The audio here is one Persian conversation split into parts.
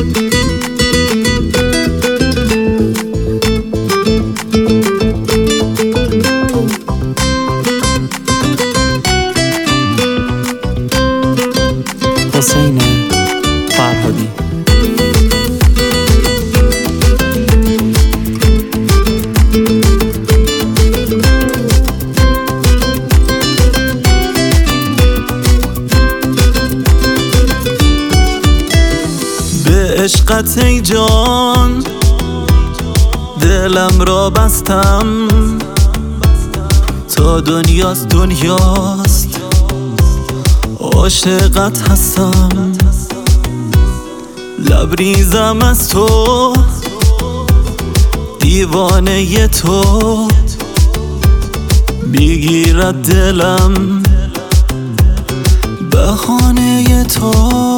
حسین فرهادی. به عشقت ای جان دلم را بستم، تا دنیاست عاشقت هستم. لبریزم از تو، دیوانه تو، میگیرد دلم بهانه تو.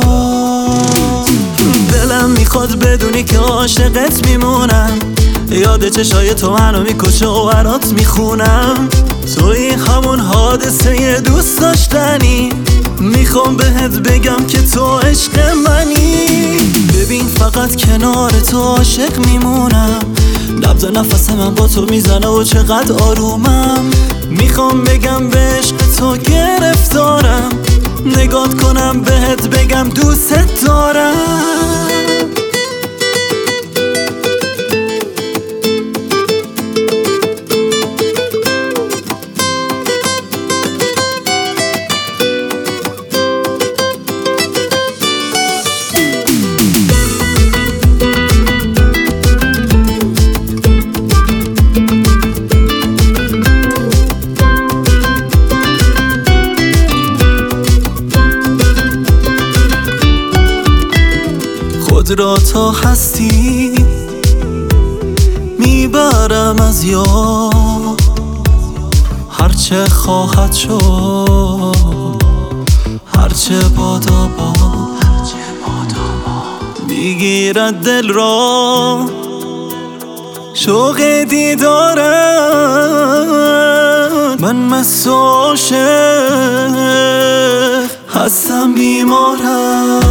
دلم میخواد بدونی که عاشقت میمونم، یاد چشای تو منو میکشه و برات میخونم. توی همون حادثه دوست داشتنی، میخوام بهت بگم که تو عشق منی. ببین فقط کنار تو عاشق میمونم، نبض نفس من با تو میزنه و چقدر آرومم. میخوام بگم به عشق تو گرفتارم، نگات کنم بهت بگم دوست دارم. خود را تا هستی میبرم از یاد، هرچه خواهد شد، هرچه بادا میگیرد دل را شوق دیدارت. من مست و عاشق هستم، بیمارم.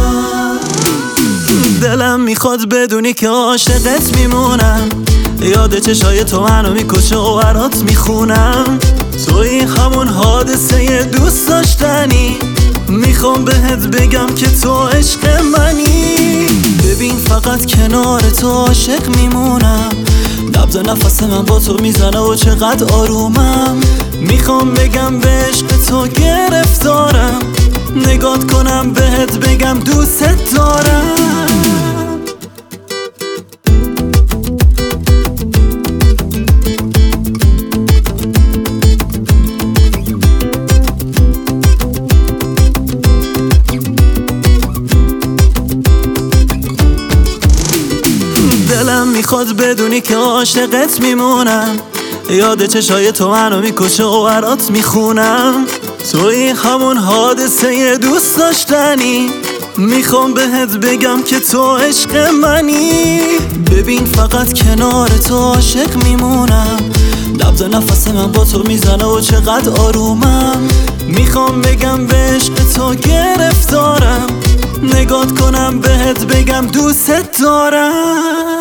دلم میخواد بدونی که عاشقت میمونم، یاد چشای تو منو میکشه و برات میخونم. توی همون حادثه دوست داشتنی، میخوام بهت بگم که تو عشق منی. ببین فقط کنار تو عاشق میمونم، نبض نفس من با تو میزنه و چقدر آرومم. میخوام بگم به عشق تو گرفتارم، نگات کنم بهت بگم دوست دارم. دلم میخواد بدونی که عاشقت میمونم، یاد چشای تو منو میکشه و برات میخونم. توی همون حادثه دوست داشتنی، میخوام بهت بگم که تو عشق منی. ببین فقط کنار تو عاشق میمونم، نبض نفس من با تو میزنه و چقدر آرومم. میخوام بگم به عشق تو گرفتارم، نگات کنم بهت بگم دوست دارم.